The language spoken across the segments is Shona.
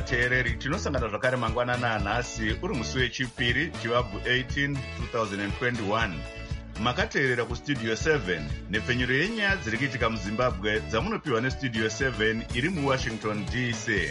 vateereri, tinosangana zvakare mangwanana anhasi uri musi wechipiri chivabvu 18 2021. Makateerera kustudio 7 nepfenyuro yenyaya dziri kuitika muzimbabwe dzamunopiwa nestudio 7 iri muwashington dc.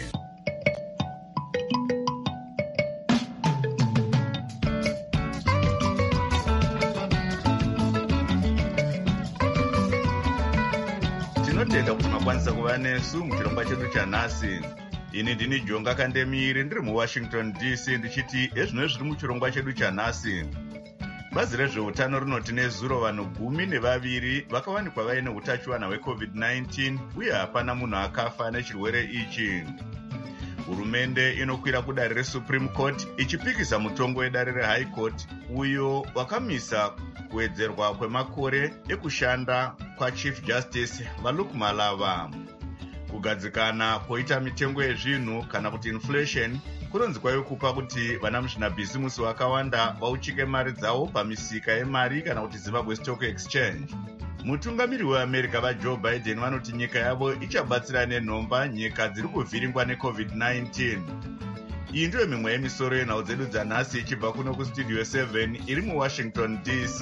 Tinotenda kuti makwanisa kuva nesu muchirongwa chedu chanhasi. Ini ndini Jonga Kandemiri ndiri muwashington dc ndichiti ezvino zviri muchirongwa chedu chanhasi. Bazi rezveutano rinoti nezuro vanhu 12 vakawanikwa vaine utachiwana hweCovid-19 uye hapana munhu akafa nechirwere ichi. Hurumende inokwira kudare reSupreme Court ichipikisa mutongo wedare reHigh Court uyo wakamisa kuwedzerwa kwemakore ekushanda kwaChief Justice Luke Malava. Kugadzikana kwoita mitengo yezvinhu kana kuti inflation kunonzi kwaiva kupa kuti vana muzvinabhisimusi vakawanda vauchike mari dzavo pamisika yemari kana kuti Zimbabwe Stock Exchange. Mutungamiri weAmerica vaJoe Biden vanoti nyika yavo ichabatsira nenhomba nyika dziri kuvhiringwa neCovid-19. Iyi ndiyo mimwe yemisoro yenhau dzedu dzanhasi ichibva kuno kustudio 7 iri muwashington dc.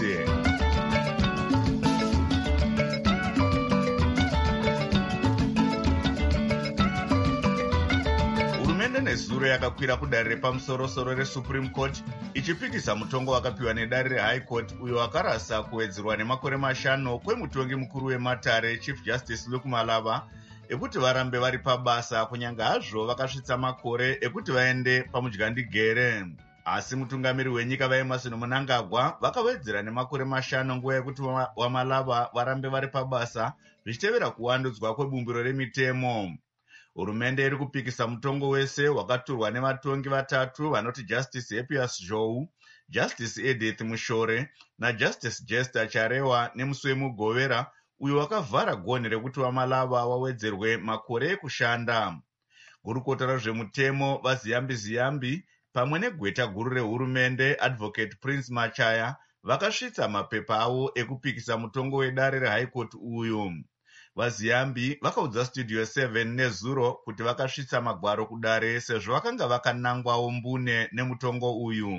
Nezuro yakakwira kudare repamusoro-soro reSupreme Court ichipikisa mutongo wakapiwa nedare reHigh Court uyo wakarasa kuwedzerwa nemakore 5 kwemutongi mukuru wematare Chief Justice Luke Malava ekuti varambe vari pabasa kunyanga hazvo vakasvitsa makore ekuti vaende pamudyandigere. Asi mutungamiri wenyika vaEmmerson Mnangagwa vakawedzera nemakore 5 nguva yekuti waMalava varambe vari pabasa zvichitevera kuwandudzwa kwebumbiro remitemo. Hurumende iri kupikisa mutongo wese wakaturwa nevatongi vatatu vanoti Justice Hippias Zhou, Justice Edith Mushore naJustice Jester Charewa nemusi wemugovera uyo wakavhara gonhi rekuti waMalava wawedzerwe makore ekushanda. Gurukota rezvemutemo vaZiyambi pamwe negweta guru rehurumende Advocate Prince Machaya vakasvitsa mapepa avo ekupikisa mutongo wedare reHigh Court uyu. VaZiyambi vakaudza studio 7 nezuro kuti vakasvitsa magwaro kudare sezvo vakanga vakanangwawo mbune nemutongo uyu.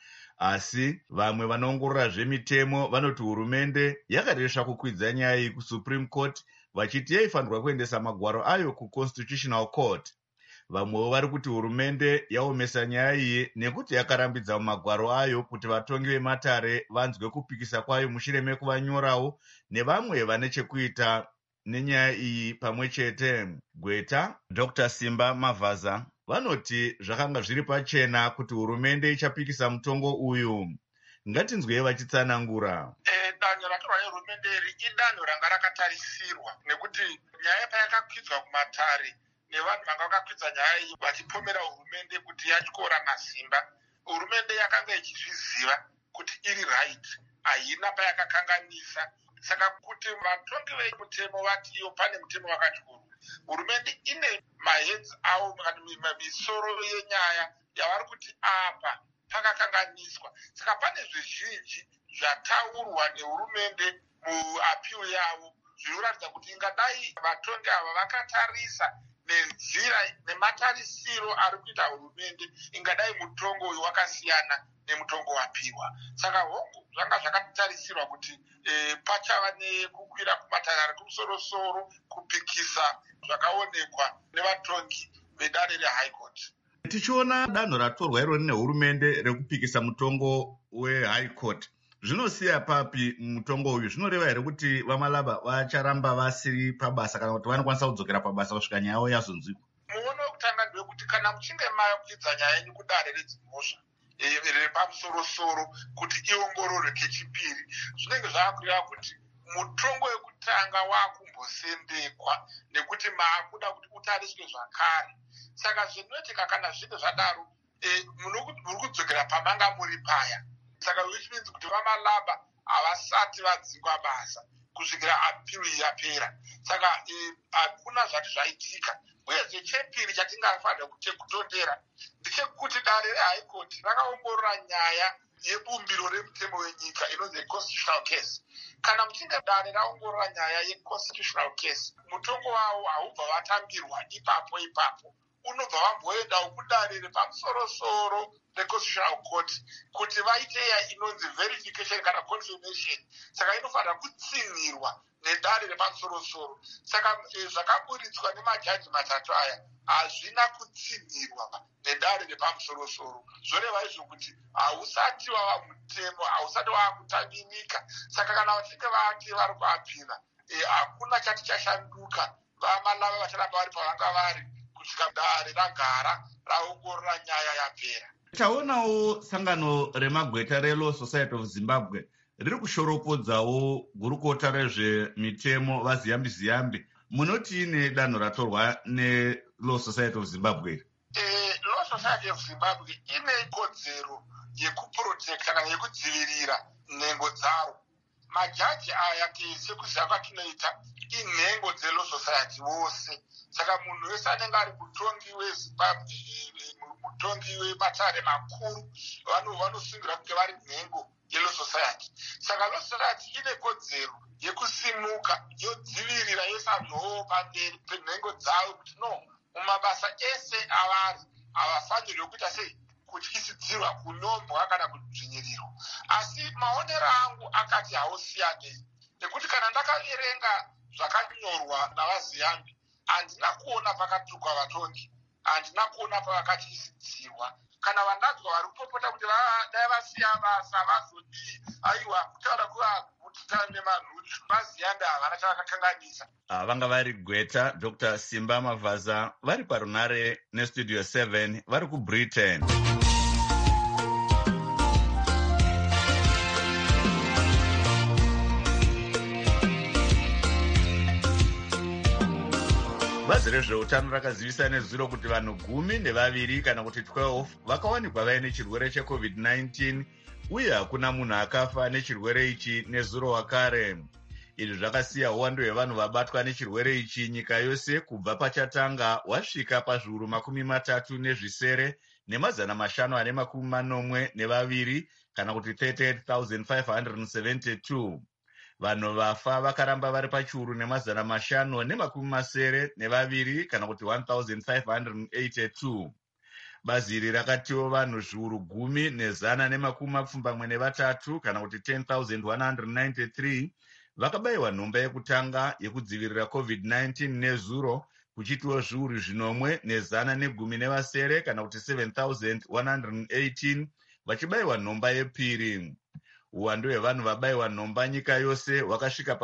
Asi vamwe vanoongorora zvemitemo vanoti hurumende yakaresva kukwidza nyaya iyi kuSupreme Court vachiti yaifanirwa kuendesa magwaro ayo kuConstitutional Court. Vamwewo vari kuti hurumende yaomesa nyaya iyi nekuti yakarambidza mumagwaro ayo kuti vatongi vematare vanzwe kupikisa kwayo mushure mekuvanyorawo nevamwe vane chekuita nenyaya iyi pamwe chete. Gweta Dr. Simba Mavaza vanoti zvakanga zviri pachena kuti hurumende ichapikisa mutongo uyu. Ngatinzwei vachitsanangura. Danho ratorwa nehurumende iri idanho ranga rakatarisirwa nekuti nyaya payakakwidzwa kumatare nevanhu vanga vakakwidza nyaya iyi vachipomera hurumende kuti yatyora masimba, hurumende yakanga ichizviziva kuti iri right, haina payakakanganisa. Saka kuti vatongi vemutemo vati iyo pane mutemo wakatyorwa, hurumende ine mahedzi avo misoro yenyaya yavari kuti apa pakakanganiswa. Saka pane zvizhinji zvataurwa nehurumende muappeal yavo zvinoratidza kuti ingadai vatongi ava vakatarisa nenzira nematarisiro ari kuita hurumende, ingadai mutongo uyu wakasiyana nemutongo wapiwa. Saka hongu zvanga zvakatarisirwa kuti pachava nekukwira kumatare ari kumusoro-soro kupikisa zvakaonekwa nevatongi vedare reHigh Court. Tichiona danho ratorwa irori nehurumende rekupikisa mutongo weHigh Court, zvinosiya papi mutongo uyu? Zvinoreva here kuti vaMalava vacharamba vasiri pabasa kana kuti vanokwanisa kudzokera pabasa kusvika nyaya yavo yazonzwikwa? Muono wekutanga ndewekuti kana muchinge makwidza nyaya yenyu kudare redzimhosva repamusoro-soro kuti iongororwe kechipiri, zvinenge zvaakureva kuti mutongo wekutanga wakumbosendekwa nekuti maakuda kuti utariswe zvakare. Saka zvinoitika kana zvinge zvadaro muri kudzokera pamanga muri paya. Saka which means kuti vaMalava havasati vadzingwa basa kusvikira appeal yapera. Saka hakuna zvati zvaitika. Uyezve chepiri chatingafanira kutondera ndechekuti dare reHigh Court rakaongorora nyaya yebumbiro remutemo wenyika inonzi constitutional case. Kana muchinge dare raongorora nyaya yeconstitutional case, mutongo wavo haubva vatambirwa ipapo. unobva vamboendawo kudare repamusoro-soro reconstitutional court kuti vaite inonzi verification kana confirmation. Saka inofanira kutsinirwa nedare repamusoro-soro. Saka zvakaburitswa nemajaji matatu aya hazvina kutsinirwa nedare repamusoro-soro. Zvoreva izvo kuti hausati wava mutemo, hausati wava kutaminika. Saka kana vachinge vati vari kuapira, hakuna chati chashanduka. Vamalava vacharamba vari pavanga vari kusvika dare ragara raongorora nyaya yapera. Taonawo sangano remagweta reLaw Society of Zimbabwe riri kushoropodzawo gurukota rezvemitemo vaziyambi-ziyambi. Munoti ine danho ratorwa neLaw Society of Zimbabwe? Law Society of Zimbabwe ine kodzero yekuprotecta kana yekudzivirira nhengo dzaro. Majaji aya sekuziva kwatinoita inhengo dzeLaw Society wose. Saka munhu wese anenge ari mutongi weZimbabwe, mutongi wematare makuru, vanosungira kunge vari nhengo yeLaw Society. Saka Law Society ine kodzero yekusimuka yodzivirira yesa nhoo pamberi penhengo dzavo kuti no, mumabasa ese avari havafanirwi kuita sei kutyisidzirwa, kunyombwa kana kudzvinyirirwa. Asi maonero angu akati haosiyanei, nekuti kana ndakaverenga zvakanyorwa navaziyambi, handina kuona pakatukwa vatongi, handina kuona pavakatyisidzirwa. Kana vandanzwa vari kupopota kuti dai vasiya basa vazodii, aiwa kutaura kuvaguta nemanhuchu, vaziyambi havana chavakakanganisa. Vanga vari Gweta, Dr. Simba Mavaza, vari parunare nestudio 7, vari kuBritain. Bazi rezveutano rakazivisa nezuro kuti vanhu 12 kana kuti 12 vakawanikwa vaine chirwere cheCovid-19 uye hakuna munhu akafa nechirwere ichi nezuro wakare. Izvi zvakasiya uwandu hwevanhu vabatwa nechirwere ichi nyika yose kubva pachatanga wasvika pazviuru 37 nemazana 542 kana kuti 38,572. Vanhu vafa vakaramba vari pachiuru nemazana 572 kana kuti 1,582. Bazi iri rakatiwo vanhu zviuru 10,123 kana kuti 10,193 vakabayiwa nhomba yekutanga yekudzivirira COVID-19 nezuro, kuchitiwo zviuru 1,117 kana kuti 7,118 vachibayiwa nhomba yepiri. Uwandu hwevanhu vabayiwa nhomba nyika yose hwakasvika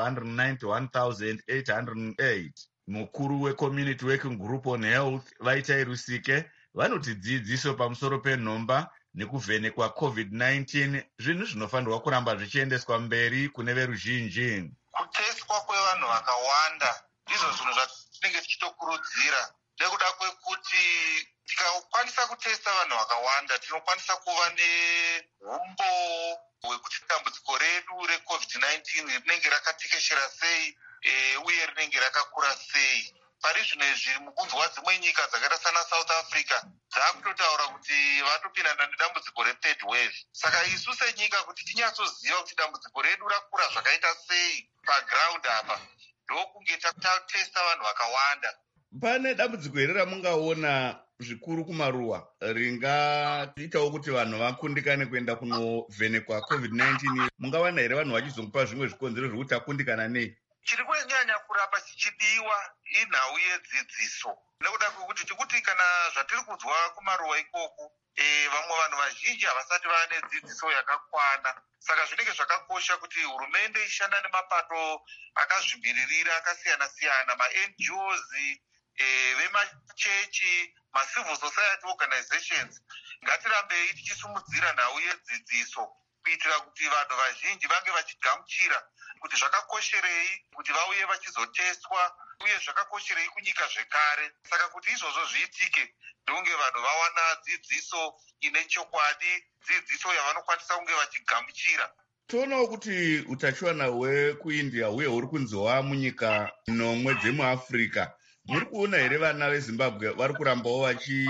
pa591,808. Mukuru weCommunity Working Group on Health Vaitai Rusike vanoti dzidziso pamusoro penhomba nekuvhenekwa COVID-19 zvinhu zvinofanirwa kuramba zvichiendeswa mberi kune veruzhinji. Kuteswa kwevanhu vakawanda ndizvo zvinhu zvatinenge tichitokurudzira, nekuda kwekuti tikakwanisa kutesta vanhu vakawanda tinokwanisa kuva nehumbo hwekuti dambudziko redu reCovid-19 rinenge rakatekeshera sei uye rinenge rakakura sei. Pari zvino izvi mukunzwa dzimwe nyika dzakaita sana South Africa dzakutotaura kuti vatopinda nedambudziko re3rd wave. Saka isu senyika kuti tinyatsoziva kuti dambudziko redu rakura zvakaita sei paground apa, ndokunge tatesta vanhu vakawanda. Pane dambudziko here ramungaona zvikuru kumaruwa ringaitawo kuti vanhu vakundikane kuenda kunovhenekwa COVID-19? Mungawana here vanhu vachizongopa zvimwe zvikonzero zvokuti akundikana nei? Chiri kunyanya kurapa chichidiwa inhau yedzidziso, nekuda kwekuti tikuti kana zvatiri kunzwa kumaruwa ikoko, vamwe vanhu vazhinji havasati vane dzidziso yakakwana. Saka zvinenge zvakakosha kuti hurumende ishanda nemapato akazvimiririra akasiyana-siyana, ma-NGOs, vemachechi, ma-civil society organizations, ngatirambei tichisumudzira nhau yedzidziso kuitira kuti vanhu vazhinji vange vachigamuchira kuti zvakakosherei kuti vauye vachizotestwa uye zvakakosherei kunyika zvekare. Saka kuti izvozvo zviitike ndonge vanhu vawana dzidziso ine chokwadi, dzidziso yavanokwanisa kunge vachigamuchira. Toonawo kuti utachiwana hwekuIndia huye huri kunziwa munyika 9 dzemuAfrica. Muri kuona here vana veZimbabwe vari kurambawo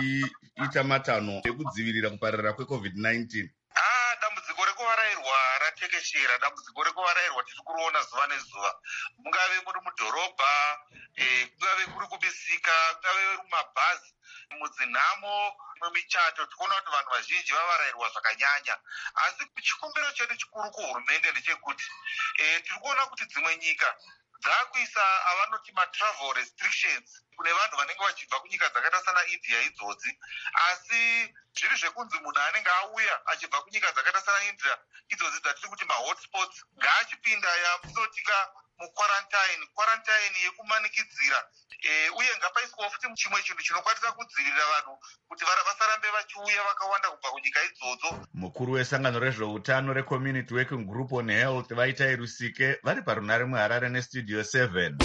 vachiita matanho ekudzivirira kupararira kweCovid-19? Dambudziko rekuvarairwa rakatekeshera dambudziko rekuvarairwa tiri kuriona zuva nezuva, mungave muri mudhorobha, kungave kuri kumisika, kungave mumabhazi, mudzinhamo, mumichato. Tikuona kuti vanhu vazhinji vavarairwa zvakanyanya, asi chikumbiro chedu chikuru kuhurumende ndechekuti tiri kuona kuti dzimwe nyika dzakuisa avanoti matravel restrictions kune vanhu vanenge vachibva kunyika dzakaita sana India idzodzi, asi zviri zvekunzi munhu anenge auya achibva kunyika dzakaita sana India idzodzi dzatiri kuti mahotspots ngaachipinda yamunotika quarantine yekumanikidzira, uye ngapaiswawo futi chimwe chinhu chinokwanisa kudzivirira vanhu kuti vasarambe vachiuya vakawanda kubva kunyika idzodzo. Mukuru wesangano rezveutano reCommunity Working Group on Health Vaitai Rusike vari parunare muHarare neStudio 7.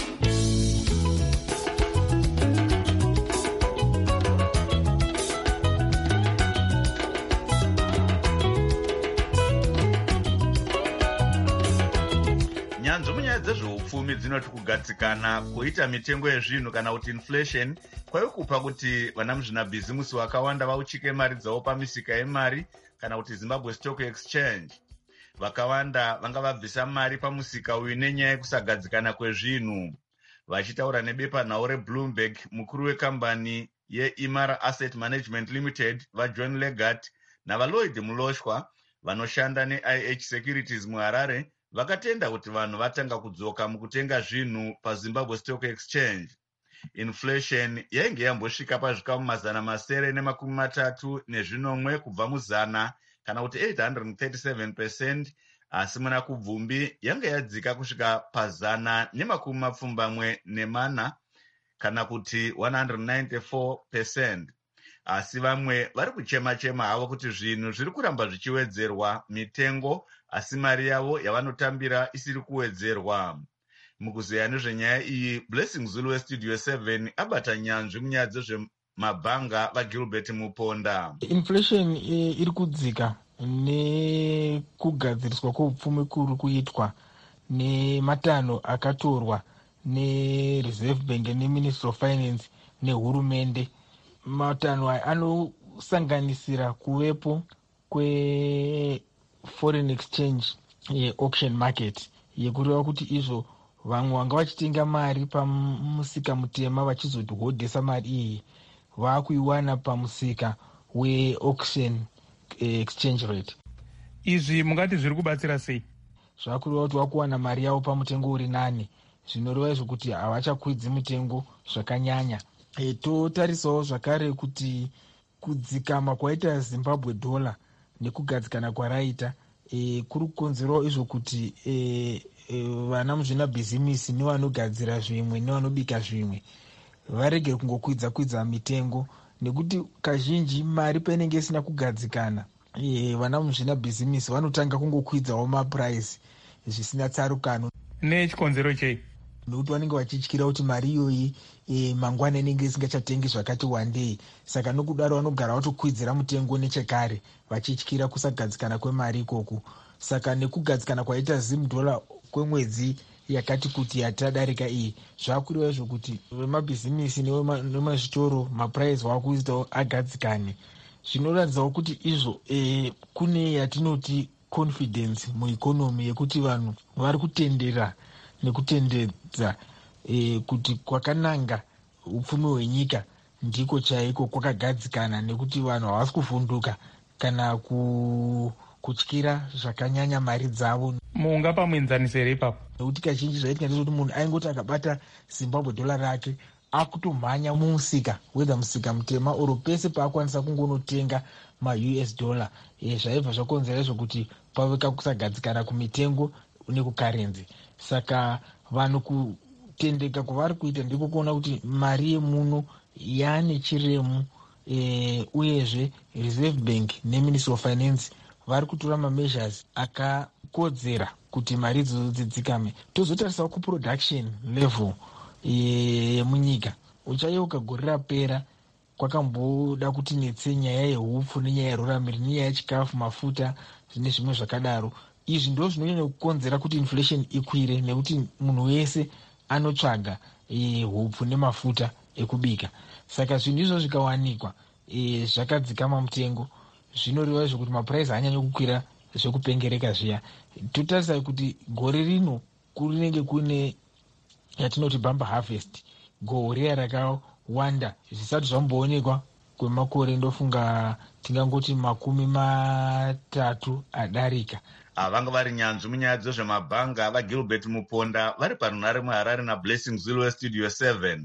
Nyanzvi munyaya dzezveupfumi dzinoti kugadzikana kuita mitengo yezvinhu kana kuti inflation kwaikupa kuti vana muzvinabhizimusi vakawanda vauchike mari dzavo pamisika yemari kana kuti Zimbabwe Stock Exchange. Vakawanda vanga vabvisa mari pamusika uyu nenyaya yekusagadzikana kwezvinhu. Vachitaura nebepanhau reBloomberg, mukuru wekambani yeImara Asset Management Limited vaJohn Legat navaLloyd Muloshwa vanoshanda neIH Securities muHarare vakatenda kuti vanhu vatanga kudzoka mukutenga zvinhu paZimbabwe Stock Exchange. Inflation yainge yambosvika pazvikamu 930 kubva muzana kana kuti 837%, asi muna kubvumbi yanga yadzika kusvika pa124 kana kuti 194%. Asi vamwe vari kuchema-chema havo kuti zvinhu zviri kuramba zvichiwedzerwa mitengo, asi mari yavo yavanotambira isiri kuwedzerwa. Mukuzeya nezvenyaya iyi, Blessing Zulu weStudio 7 abata nyanzvi munyaya dzezvemabhanga vaGilbert Muponda. Inflation iri kudzika nekugadziriswa kweupfumi kuri kuitwa nematanho akatorwa neReserve Bank neMinistry of Finance nehurumende. Matanho aya anosanganisira kuvepo kweforeign exchange auction market yekureva kuti izvo vamwe vanga vachitenga mari pamusika mutema vachizodhodhesa mari iyi vakuiwana pamusika weauction exchange rate. Izvi mungati zviri kubatsira sei? Zvakureva kuti vakuwana mari yavo pamutengo uri nani, zvinoreva izvo kuti havachakwidzi mutengo zvakanyanya. Totarisawo zvakare kuti kudzikama kwaita Zimbabwe dollar nekugadzikana kwaraita kuri kukonzerawo izvo kuti vana muzvinabhizimisi nevanogadzira zvimwe nevanobika zvimwe varege kungokwidza mitengo, nekuti kazhinji mari painenge isina kugadzikana vana muzvinabhizimisi vanotanga kungokwidzawo mapuraisi zvisina tsarukano. Nechikonzero chei? Nokuti vanenge vachityira kuti mari iyoyi mangwana inenge isingachatengi zvakati wandei, saka nokudaro vanogara vatokwidzira mutengo nechekare vachityira kusagadzikana kwemari ikoku. Saka nekugadzikana kwaita $1 kwemwedzi yakati kuti yatadarika iyi, zvakureva izvo kuti vemabhizimisi nemazvitoro mapuraisi vakuitawo agadzikane. Zvinoratidzawo kuti izvo kune yatinoti confidence mueconomy yekuti vanhu vari kutendera nekutendedza kuti kwakananga upfumi hwenyika ndiko chaiko kwakagadzikana, nekuti vanhu havasi kuvhunduka kana kutyira zvakanyanya mari dzavo. Mungapa muenzanisire ipapo? Nekuti kazhinji zvaitika ndezvekuti munhu aingoti akabata Zimbabwe dollar rake akutomhanya mumusika, wedha musika mutema oro pese paakwanisa kungonotenga maUS dollar. Zvaibva zvakonzera izvo kuti paveka kusagadzikana kumitengo nekukarenzi. Saka vanhu kutendeka kwavari kuita ndiko kuona kuti mari yemuno yaane chiremu, uyezve Reserve Bank neMinistry of Finance vari kutora mameasures akakodzera kuti mari idzodzo dzidzikame. Tozotarisawo kuproduction level yemunyika. Uchayeuka gore rapera kwakamboda kuti netse nyaya yehupfu nenyaya yeruramiri nenyaya yechikafu, mafuta nezvimwe zvakadaro. Izvi ndo zvinonyanya kukonzera kuti inflation ikwire, nekuti munhu wese anotsvaga hupfu nemafuta ekubika. Saka zvinhu izvo zvikawanikwa zvakadzikama mutengo, zvinoreva izvo kuti mapuraisi haanyanyi kukwira zvekupengereka zviya. Totarisa kuti gore rino kunenge kune yatinoti bumper harvest, gohwo riya rakawanda zvisati zvamboonekwa kwemakore, ndofunga tingangoti 30 adarika. Vanga vari nyanzvi munyaya dzezvemabhanga vaGilbert Muponda vari parunhare muHarare naBlessing Zulu weStudio 7.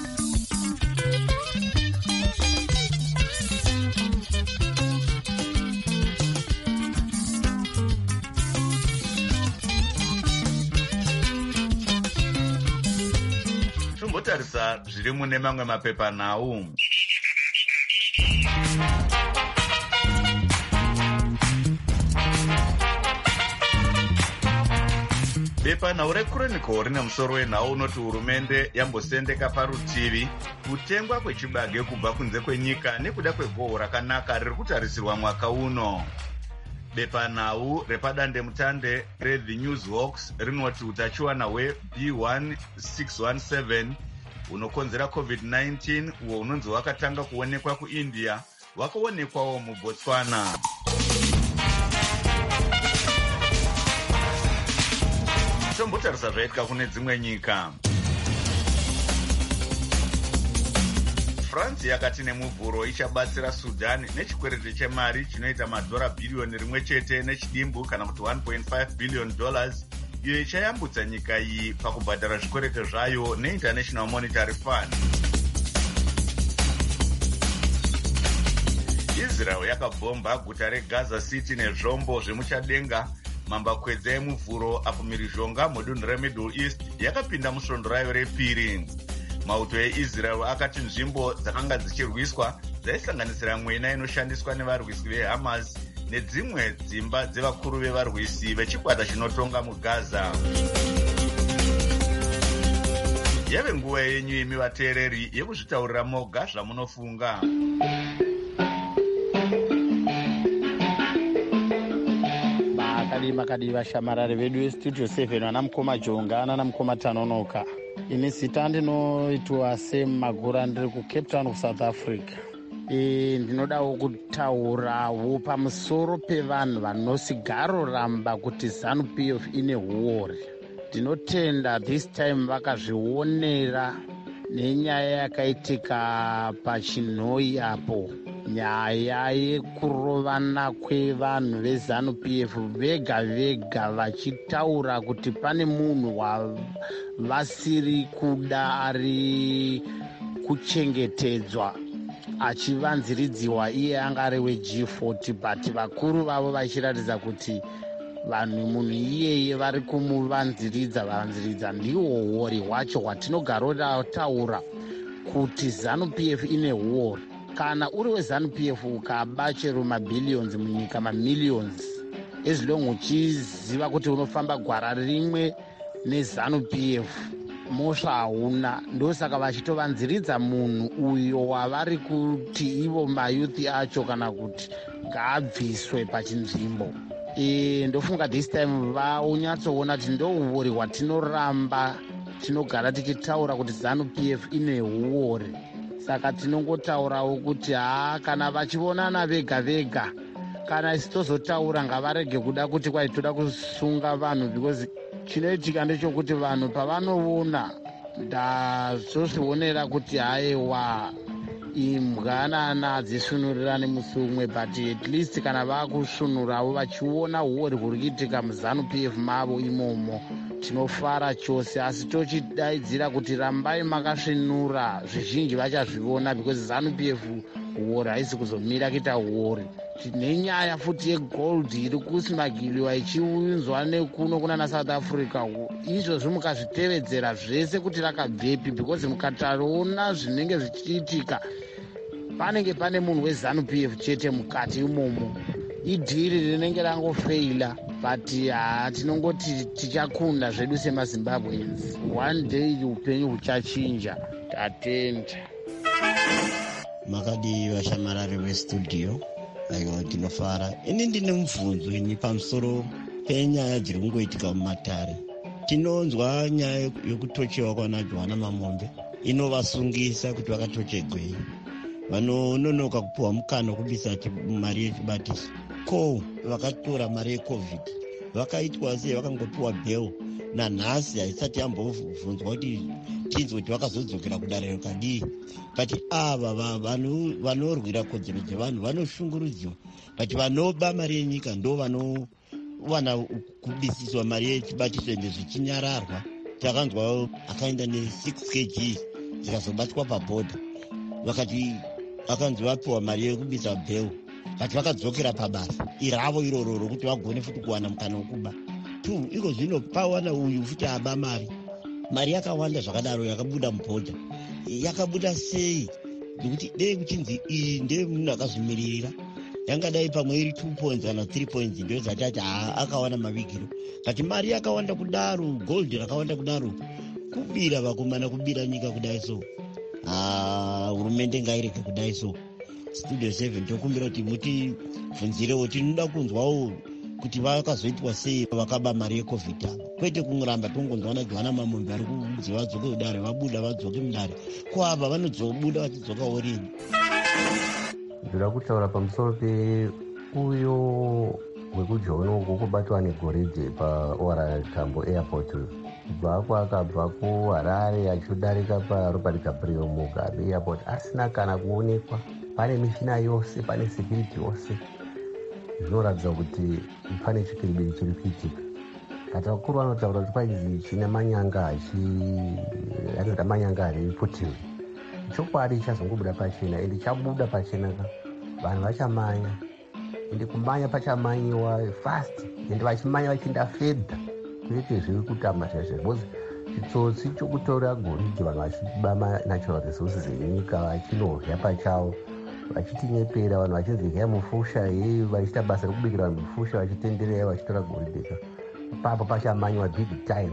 Tombotarisa zviri mune mamwe mapepanhau. Bepanhau reChronicle rine musoro wenhau unoti hurumende yambosendeka parutivi kutengwa kwechibage kubva kunze kwenyika nekuda kwegohwo rakanaka riri kutarisirwa mwaka uno. Bepanhau repadandemutande reThe Newshawks rinoti utachiwana hweB1617 unokonzera COVID-19 uwo unonzi wakatanga kuonekwa kuIndia wakaonekwawo muBotswana. Tombotarisa zvaitika kune dzimwe nyika. France yakati nemuvhuro ichabatsira Sudan nechikwereti chemari chinoita madhora bhiriyoni 1 nechidimbu kana kuti $1.5 billion iyo ichayambutsa nyika iyi pakubhadhara zvikwereti zvayo neInternational Monetary Fund. Israel yakabhomba guta reGaza City nezvombo zvemuchadenga mambakwedza emuvhuro apo mhirizhonga mudunhu reMiddle East yakapinda musvondo rayo repiri. Mauto eIsrael akati nzvimbo dzakanga dzichirwiswa dzaisanganisira mwena inoshandiswa nevarwisi veHamas nedzimwe dzimba dzevakuru vevarwisi vechikwata chinotonga muGaza. Yave nguva yenyu imi vateereri yekuzvitaurira moga zvamunofunga. Makadiva shamarari vedu veStudio 7 vana mukoma Jonga nana mukoma Tanonoka. Ini zita ndinoitwa Magura ndiri kuCape Town kuSouth Africa. Ndinodawo kutaurawo pamusoro pevanhu vanosigaro ramba kuti ZANU-PF ine huori. Ndinotenda this time vakazvionera nenyaya yakaitika paChinhoi apo, nyaya yekurovana kwevanhu veZANU-PF vega vega vachitaura kuti pane munhu wavasiri kuda ari kuchengetedzwa achivanziridziwa iye anga ari weG40, but vakuru vavo vachiratidza kuti munhu iyeye vari kumuvanziridza ndiwo huori hwacho hwatinogara taura kuti ZANU-PF ine huori. Kana uri weZANU-PF ukaba chero mabhillions munyika, mamillions, as long uchiziva kuti unofamba gwara rimwe neZANU-PF mosva hauna. Ndosaka vachitovanziridza munhu uyo wavari kuti ivo mayuthi acho kana kuti ngaabviswe pachinzvimbo. Ndofunga this time vaunyatsoona kuti ndohuori hwatinoramba tinogara tichitaura kuti ZANU-PF ine huori. Saka tinongotaurawo kuti kana vachionana vega vega, kana isi tozotaura ngavarege kuda kuti kwai toda kusunga vanhu, because chinoitika ndechokuti vanhu pavanoona, ndazozvionera kuti haiwa imbwanana hadzisunurira musi umwe, but at least kana vakusunurawo vachiona huori huri kuitika muZANU-PF mavo imomo, tinofara chose. Asi tochidaidzira kuti rambai makasvinura, zvizhinji vachazviona, because ZANU-PF huori haisi kuzomira kuita huori. Nenyaya futi yegold iri kusimagiliwa ichiunzwa nekuno kunana South Africa, izvozvo mukazvitevedzera zvese kuti rakabvepi, because mukataona zvinenge zvichiitika panenge pane munhu weZANU-PF chete mukati imomo. Idhiri rinenge rangofeila, but tinongoti tichakunda zvedu semaZimbabweans. One day upenyu huchachinja. Tatenda. Makadi vashamarari veStudio, aiwa ndinofara. Ini ndine mubvunzo ini pamusoro penyaya dziri kungoitika mumatare. Tinonzwa nyaya yokutochewa kwana Johanna Mamombe inovasungisa kuti vakatochegwei. Vanononoka kupuwa mukana wekubisa mari yechibatiso. ko vakatora mari yecovid vakaitwa sei, vakangopiwa bhel nanhasi haisati yambobvunzwa kuti tinzwe kuti vakazodzokera kudanho kadii. But ava vanorwira kodzero dzevanhu vanoshungurudziwa, but vanoba mari yenyika ndo vanowana kubisiswa mari yechibatiso ende zvichinyararwa. Takanzwa akaenda ne6 kg dzikazobatwa pabhodha, vakati vakanzi vapiwa mari yekubisa bheu, but vakadzokera pabasa iravo iroro rokuti vagone futi kuwana mukana wekuba. 2 iko zvino pawana uyu futi aba mari yakawanda zvakadaro yakabuda mubhodha, yakabuda sei? Nekuti dei kuchinzi iyi ndemunhu akazvimiririra, yangadai pamwe iri 2 points kana 3 points ndozati ati akawana mavigiro. But mari yakawanda kudaro, gold rakawanda kudaro, kubira vakomana, kubira nyika kudai so. Hurumende ngaireke kudai so. Studio 7 tokumbira kuti mutibvunzirewo, tinoda kunzwawo kuti vakazoitwa sei vakaba mari yecovid ava, kwete kungoramba tongonzwana Johanna Mamombe ari kudzi vadzoke kudare, vabuda vadzoke mudare, ko ava vanozobuda vachidzokawo rini? Ndoda kutaura pamusoro peuyo wekujono kukubatwa negoridhe paOR Tambo Airport. Kubva akabva kuHarare achidarika paRobert Gabriel Mugabe Airport asina kana kuonekwa. Pane mishina yose, pane security yose, zvinoratidza kuti pane chikiribiri chiri kuitika. Kati vakuru vanotaura kuti kwaizi chine manyanga anoda manyanga ari putiwe. Chokwadi chazongobuda pachena, ende chabuda pachena ka vanhu vachamanya, ende kumanya pachamanyiwa fast, ende vachimanya vachienda fedha, kwete zviri kutamba chaizvo. Because chitsotsi chokutora goridhe vanhu vachiba natural resources enyika vachinorya pachavo, vachitinyepera vanhu vachinzi hya mufusha hei, vachiita basa rekubikira vanhu mufusha vachitenderera vachitora goridhe ipapo pachamanywa big time.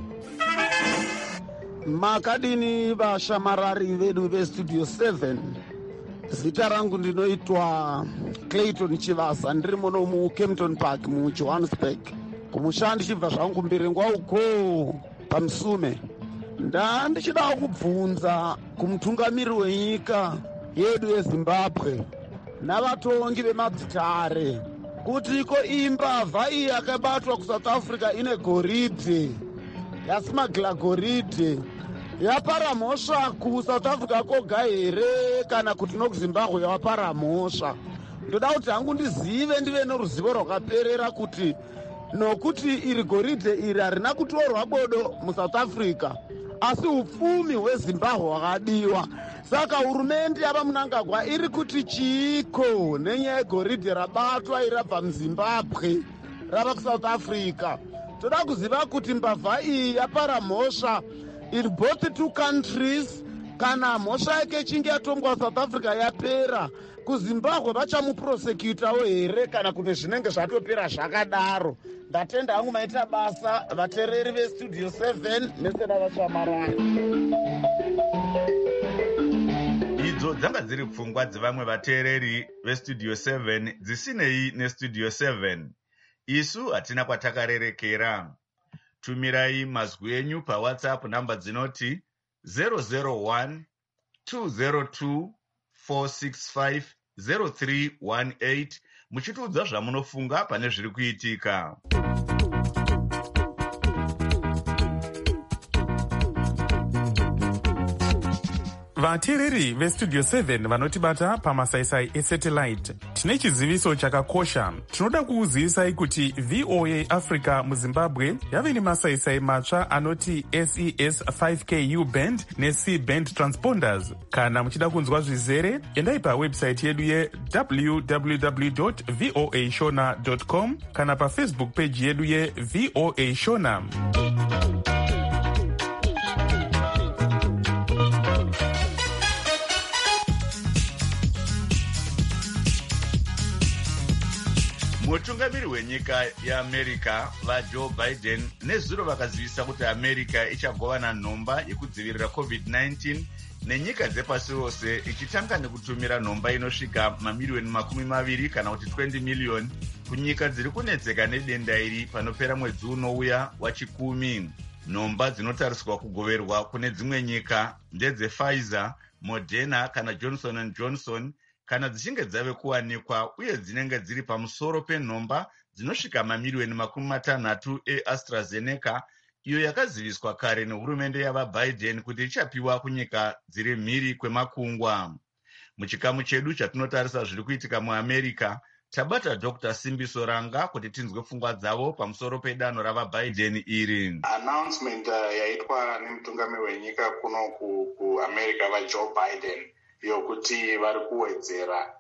Makadini vashamarari vedu vestudio 7, zita rangu ndinoitwa Clayton Chivasa, ndiri muno muKempton Park muJohannesburg. Kumusha ndichibva zvangu mbiringwa uko paMusume. Ndichida kubvunza kumutungamiri wenyika yedu yeZimbabwe navatongi vemadzitare kuti ko imbavha iyi yakabatwa kuSouth Africa ine goridhe, yasimagila goridhe, yapara mhosva kuSouth Africa koga here kana kuti nokuZimbabwe yapara mhosva? Ndoda kuti hangu ndizive, ndive noruzivo rwakaperera kuti nokuti iri goridhe iri harina kutorwa bodo muSouth Africa, asi upfumi hweZimbabwe hwakadiwa. Saka hurumende yava Mnangagwa iri kuti chiko nenyaya yegoridhe rabatwa irabva muZimbabwe rava kuSouth Africa. Toda kuziva kuti mbavha iyi yapara mhosva in both two countries, kana mhosva yake chinge yatongwa South Africa yapera, kuZimbabwe vachamuprosecutawo here kana kuti zvinenge zvatopera zvakadaro? Ndatenda hangu maita basa vateereri vestudio 7 nesena vashamarari. Idzo dzanga dziri pfungwa dzevamwe vateereri vestudio 7 dzisinei nestudio 7. Isu hatina kwatakarerekera. Tumirai mazwi enyu paWhatsApp namba dzinoti 001 202 465 0318 muchitiudza zvamunofunga pane zviri kuitika. Vateereri vestudio 7 vanotibata pamasaisai esatellite, tine chiziviso chakakosha. Tinoda kuuzivisai kuti VOA Africa muZimbabwe yave nemasaisai matsva anoti SES 5KU band neC band transponders. Kana muchida kunzwa zvizere, endai pawebsite yedu ye www.voashona.com kana pafacebook page yedu yeVOA Shona. Mutungamiri wenyika yeAmerica vaJoe Biden nezuro vakazivisa kuti America ichagovana nhomba yekudzivirira COVID-19 nenyika dzepasi rose, ichitanga nekutumira nhomba inosvika mamiliyoni 20 kana kuti 20 miliyoni kunyika dziri kunetseka nedenda iri panopera mwedzi unouya wa10. Nhomba dzinotariswa kugoverwa kune dzimwe nyika ndedze Pfizer, Moderna kana Johnson & Johnson, kana dzichinge dzave kuwanikwa uye dzinenge dziri pamusoro penhomba dzinosvika mamiliyoni 60 eAstrazeneca, iyo yakaziviswa kare nehurumende yavaBiden kuti ichapiwa kunyika dziri mhiri kwemakungwa. Muchikamu chedu chatinotarisa zviri kuitika muAmerica, tabata Dr. Simbiso Ranga kuti tinzwe pfungwa dzavo pamusoro pedanho ravaBiden iri. Announcement yaitwa nemutungamiri wenyika kuno kuAmerica vaJoe Biden yokuti vari kuwedzera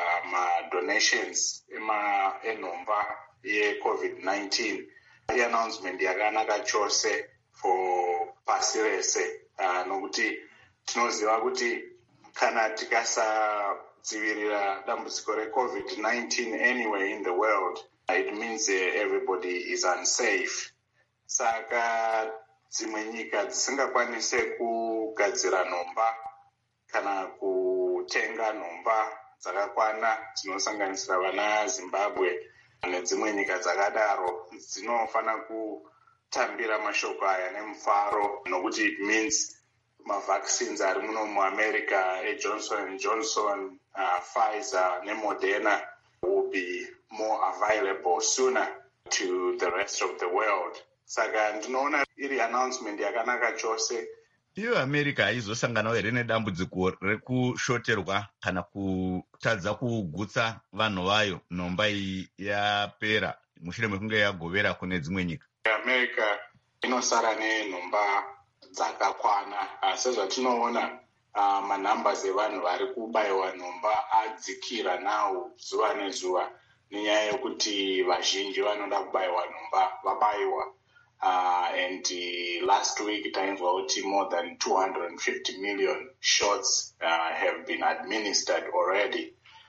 madonations enhomba yeCovid-19 iannouncement yakanaka chose for pasi rese, nokuti tinoziva kuti kana tikasadzivirira dambudziko reCovid-19 anywhere in the world, it means everybody is unsafe. Saka dzimwe nyika dzisingakwanise kugadzira nhomba kana kutenga nhomba dzakakwana dzinosanganisira vana Zimbabwe nedzimwe nyika dzakadaro dzinofana kutambira mashoko aya nemufaro, nokuti it means mavaccines ari muno muAmerica eJohnson & Johnson, Pfizer neModerna will be more available sooner to the rest of the world. Saka ndinoona iri announcement yakanaka chose. Iyo America haizosanganawo here nedambudziko rekushoterwa kana kutadza kugutsa vanhu vayo nhomba iyi yapera mushure mekunge yagovera kune dzimwe nyika? America inosara nenhomba dzakakwana, sezvatinoona manumbers evanhu vari kubayiwa nhomba adzikira nawo zuva nezuva nenyaya yekuti vazhinji vanoda kubayiwa nhomba vabayiwa. And last week tainzwa kuti more than 250 million shots have been administered already.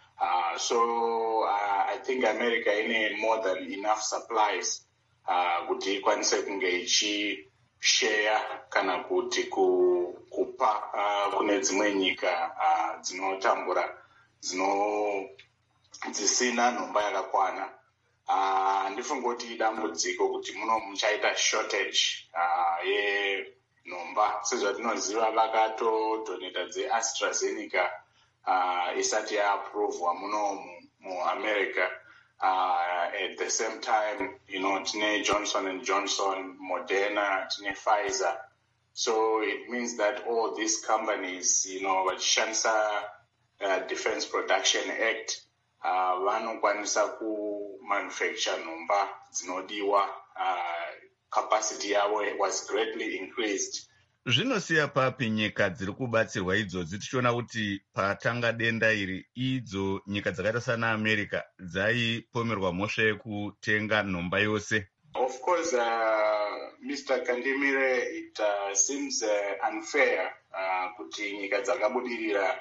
So I think America ine more than enough supplies kuti ikwanise kunge ichishare kana kuti kupa kune dzimwe nyika dzinotambura dzisina nhomba yakakwana. Ndifunga kuti dambudziko kuti muno muchaita shortage yenhomba, sezvatinoziva vakatodoneta dzeAstrazeneca isati yaaprovwa muno muAmerica. At the same time, tine Johnson & Johnson, Moderna, tine Pfizer. So it means that all these companies, vachishandisa Defense Production Act, vanokwanisa kumanufacture nhomba dzinodiwa. Capacity yavo was greatly increased. Zvinosiya papi nyika dziri kubatsirwa idzodzi, tichiona kuti patanga denda iri idzo nyika dzakaita sana America dzaipomerwa mhosva yekutenga nhomba yose? Of course, Mr. Kandimire, it seems unfair kuti nyika dzakabudirira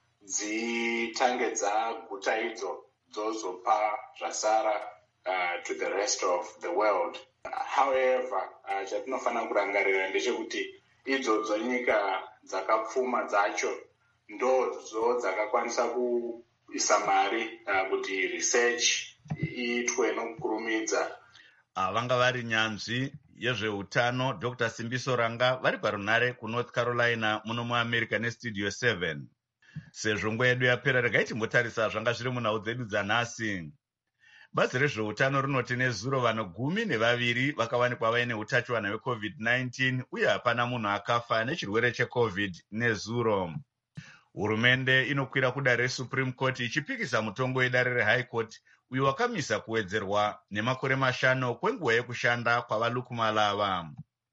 dzitange dzaguta idzo dzozopa zvasara to the rest of the world. However, chatinofanira kurangarira ndechekuti idzodzo nyika dzakapfuma dzacho ndodzo dzakakwanisa kuisa mari kuti research iitwe nokukurumidza. Vanga vari nyanzvi yezveutano Dr. Simbiso Ranga vari parunare kuNorth Carolina muno muAmerica neStudio 7. Sezvo nguva yedu yapera, regai timbotarisa zvanga zviri munhau dzedu dzanhasi. Bazi rezveutano rinoti nezuro vanhu 12 vakawanikwa vaine utachiwana hweCovid-19 uye hapana munhu akafa nechirwere cheCovid nezuro. Hurumende inokwira kudare reSupreme Court ichipikisa mutongo wedare reHigh Court uyo wakamisa kuwedzerwa nemakore 5 kwenguva yekushanda kwavalukumalava.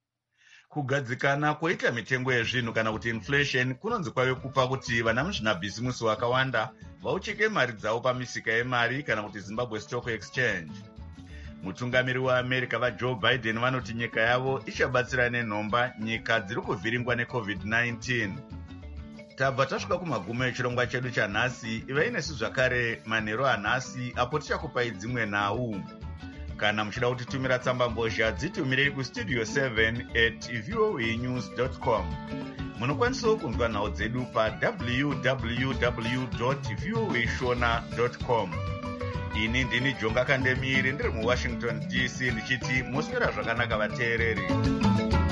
Kugadzikana kwoita mitengo yezvinhu kana kuti inflation kunonzi kwave kupa kuti vana muzvinabhisimusi vakawanda vaucheke mari dzavo pamisika yemari kana kuti Zimbabwe Stock Exchange. Mutungamiri waAmerica vaJoe Biden vanoti nyika yavo ichabatsira nenhomba nyika dziri kuvhiringwa neCovid-19. Tabva tasvika kumagumo echirongwa chedu chanhasi. Ivai nesu zvakare manheru anhasi apo tichakupai dzimwe nhau. Kana muchida kutitumira tsamba mbozha dzitumirei kustudio 7@voanews.com. Munokwanisawo kunzwa nhau dzedu www.voashona.com. Ini ndini Jonga Kandemiri ndiri muWashington DC ndichiti muswera zvakanaka vateereri.